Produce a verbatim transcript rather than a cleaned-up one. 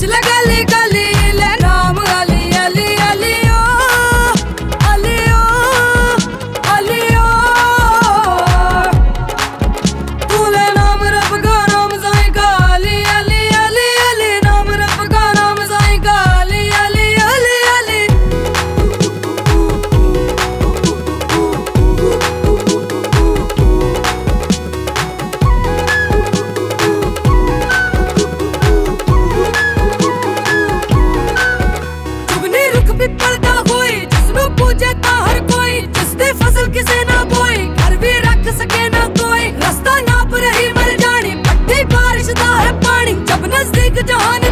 नच ले गली गली ले नाम अली अली अली ओ अली ओ अली ओ तू ले नाम रब का नाम साईं का अली अली अली अली नाम रब का नाम साईं का अली अली अली अली पिपलदा होई जिसनू पूजे ता हर कोई जिसदी फसल किसे ना बोई घर भी रख सके ना कोई रास्ता नाप रही मर जानी पट्टी बारिश दा है पानी जब नजदीक जहान